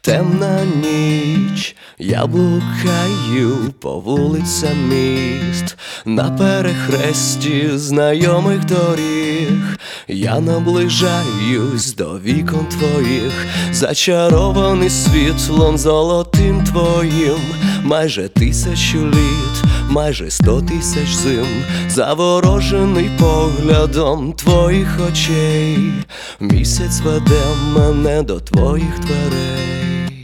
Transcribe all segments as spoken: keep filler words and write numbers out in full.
Темна ніч, я блукаю по вулицям міст, на перехресті знайомих доріг. Я наближаюсь до вікон твоїх, зачарований світлом золотим твоїм. Майже тисячу літ, майже сто тисяч зим, заворожений поглядом твоїх очей. Місяць веде мене до твоїх дверей.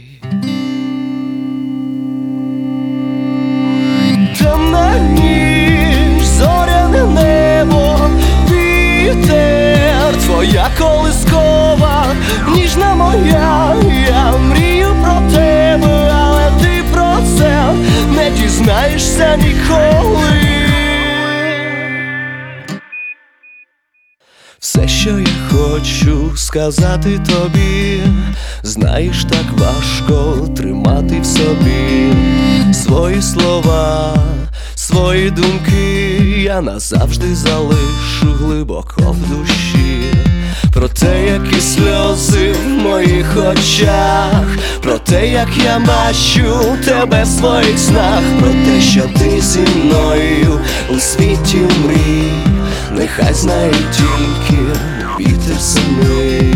Темна ніч, зоряне небо, вітер, твоя колискова, ніжна моя. Я мрію про тебе, але ти про це не дізнаєшся ніколи. Все, що я хочу сказати тобі, знаєш, так важко тримати в собі свої слова, свої думки я назавжди залишу глибоко в душі. Про те, які сльози в моїх очах, про те, як я бачу тебе в своїх снах, про те, що ти зі мною у світі мрій. Нехай знає тільки вітер самий.